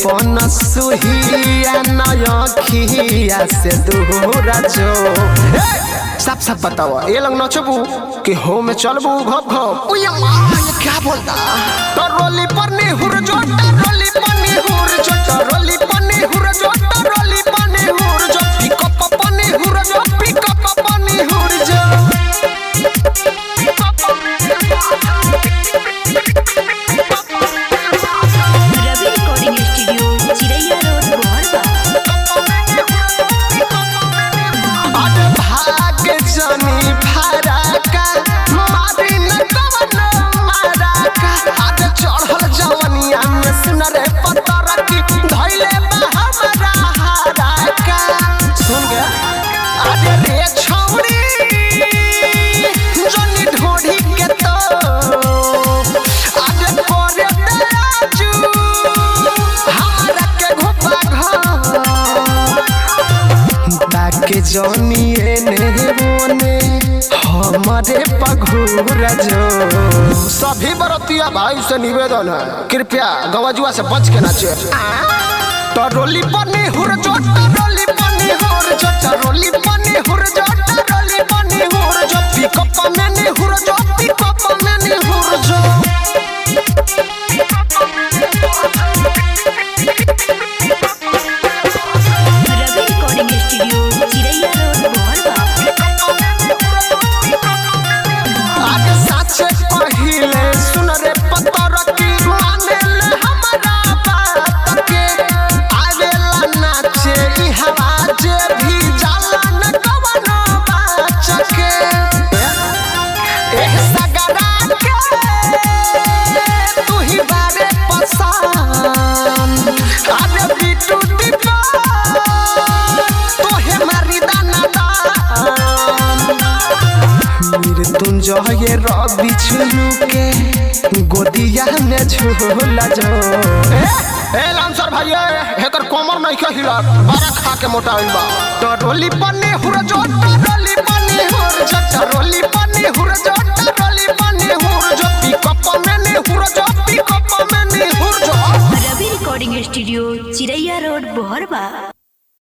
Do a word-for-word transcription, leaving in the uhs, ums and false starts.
पन सुहिया नयखिया से दूरा जो सब सब बताओ ये लंग नचबू कि हो में चलबू घप घप ओए मां ये क्या बोलता तो रोली पन्नी हुर जो रोली पन्नी हुर जो रोली पन्नी हुर जो रोली पन्नी हुर जो पिकअप पन्नी हुर जो पिकअप पन्नी हुर जो Ravi recording studio Chiraiya road Bohraba आज भाग जानी फराका मारी न कवन माराका आज चढ़ल जवनिया में सुन रे पतरा की धइले बा हमरा हाराका सुन गया आज रे छौरी जनी ढोढ़ी के तो आज करे तेराजू हमरा के घोपा ताके जनिए ने बोने हमारे पघूरा जो सभी बरतिया भाई से निवेदन है कृपया गवाजुआ से बच के नाचे तो रोली पन्नी हुर जो रोली पन्नी हुर जो रोली पन्नी हुर जो रोली पन्नी हुर जो पिकअप में नी हुर जो पिकअप में नी हुर जो Ravi recording studio Chiraiya road Bohraba आज साचे पहिले सुन रे पतर की माने ले हमरा बात के आवेला नाचे ई हवा जे भी जाला न कवनो बाच के एह सगरा के तू ही बारे पसंद आज बिटू दीपा तोहे मारी दाना दान मृत्युंजय रवि झुलू के गोदिया में झूला जो ए लांसर भाई एकर कमर नहीं के हिला बारा खा के मोटा होइल बा तो रोली पन्नी हुर जो रोली पन्नी हुर जो रोली पन्नी हुर जो रोली पन्नी हुर जो पिकअप में नी हुर जो पिकअप में नी हुर जो Ravi recording studio Chiraiya road बोहरबा।